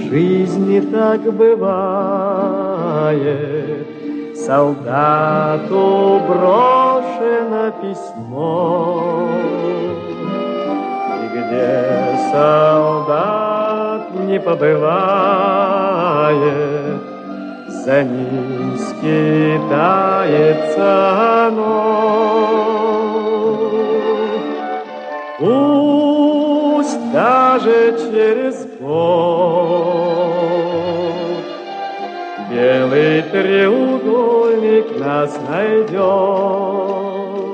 жизни так бывает, солдату брошено письмо, и где солдат не побывает, за ним скитается оно. Пусть даже через год белый треугольник нас найдет.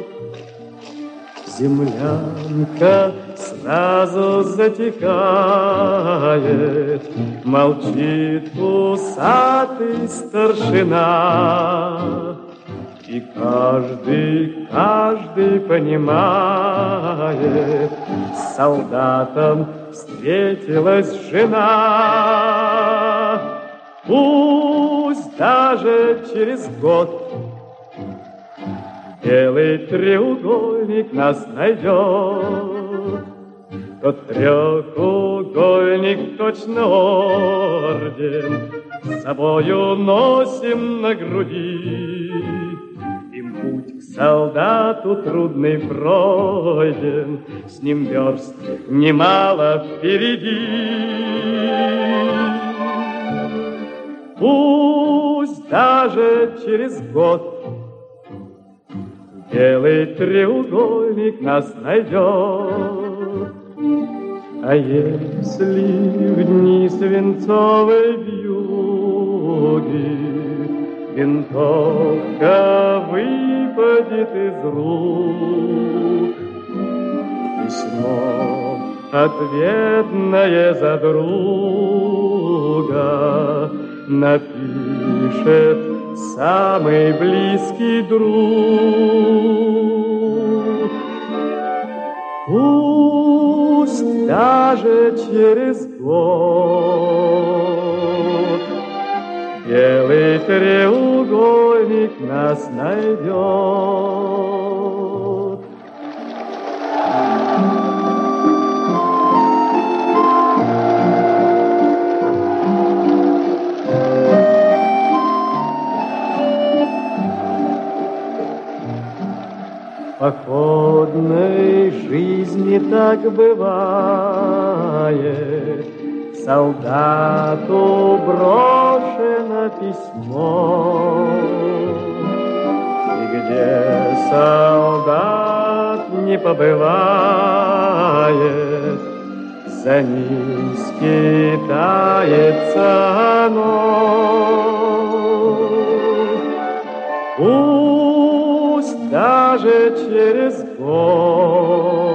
Землянка сразу затихает, молчит усатый старшина. И каждый понимает, с солдатом встретилась жена. Пусть даже через год белый треугольник нас найдет. Тот трехугольник точно орден с собою носим на груди. Им путь к солдату трудный пройден, с ним верст немало впереди. Пусть даже через год белый треугольник нас найдет. А если в дни свинцовой вьюги винтовка выпадет из рук, письмо ответное за друга напишет самый близкий друг. Пусть даже через год белый треугольник нас найдет. В походной жизни так бывает, солдату брошено письмо, и где солдат не побывает, за ним скитается оно. Пусть даже через год